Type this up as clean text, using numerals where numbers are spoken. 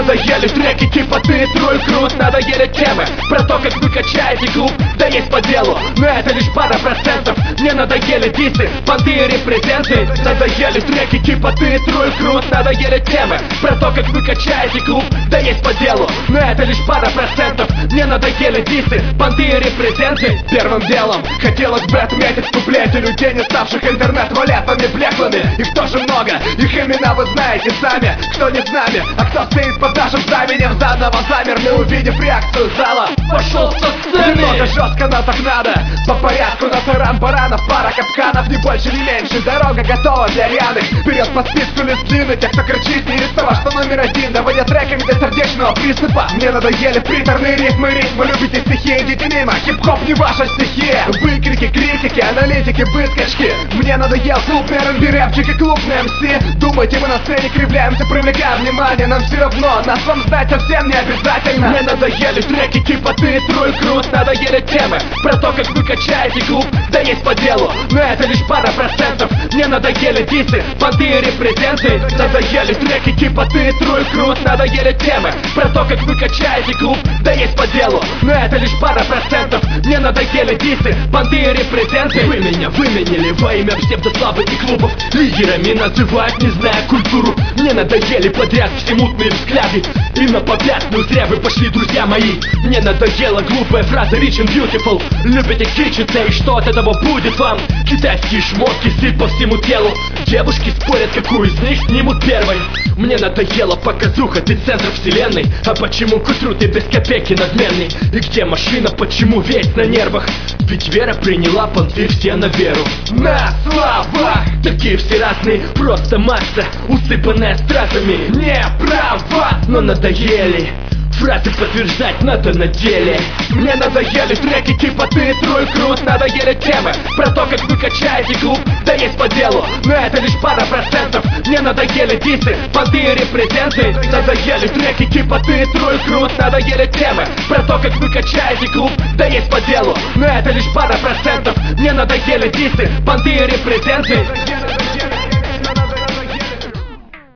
надоели треки типа ты тролль крут, надоели темы про то, как вы качаете клуб, да есть по делу, но это лишь пара процентов. Мне надоели дисы, понты и репрезенты. Надоели треки типа ты тролль крут, надоели темы про то, как вы качаете клуб, да есть по делу, но это лишь пара процентов. Мне надоели дисы, понты и репрезенты. Первым делом хотелось бы отметить в куплете людей, не ставших интернет-валетами блеклыми. Их тоже много, их имена вы знаете сами. Кто не с нами, а кто стоит под нашим знаменем. Заново замерли, увидев реакцию зала. Пошел со сцены. Немного жестко, но так надо. По порядку на таран-баранов, пара капканов, не больше, не меньше. Дорога готова для рьяных. Вперед по списку лист длинный, тех, кто кричит не из того, что номер один, доводя треками до сердечного приступа. Мне надоели приторные ритмы, любите стихи, идите мимо. Хип-хоп не ваша стихия. Выкрики, критики, аналитики, выскочки. Мне надоел клубный R&B, рэпчик и клубный МС. Думаете, мы на сцене кривляемся, привлекая внимание. Нам все равно, нас вам знать совсем не обязательно. Мне надоели треки типа ты тролль крут, надоели темы про то, как вы качаете клуб, да есть по делу, но это лишь пара процентов. Мне надоели дисы, понты и репрезенты. Надоели треки типа ты тролль крут, надоели темы про то, как вы качаете клуб, да есть по делу, но это лишь пара процентов. Мне надоели дисы, понты и репрезенты. Вы меня выменили во имя псевдославы и клубов. Лидерами называют, не зная культуру. Мне надоели подряд все мутные взгляды, и на попятную зря вы пошли, друзья мои. Мне надоела глупая фраза rich and beautiful. Любите кичиться, и что от этого будет вам? Китайские шмотки, стиль по всему телу. Девушки спорят, какую из них снимут первой. Мне надоела показуха, ты центр вселенной. А почему к утру ты без копейки надменный? И где машина, почему весь на нервах? Ведь Вера приняла понты все на веру. На словах такие все разные, просто масса, усыпанная стразами. Не права, но надоели фразы подтверждать надо на деле. Мне надоели треки типа ты тролль крут, надоели темы про то, как вы качаете клуб, да есть по делу, но это лишь пара процентов. Мне надоели дисы, понты и репрезенты. Надоели треки типа ты тролль крут, надоели темы про то, как вы качаете клуб, да есть по делу, но это лишь пара процентов. Мне надоели дисы, понты и репрезенты.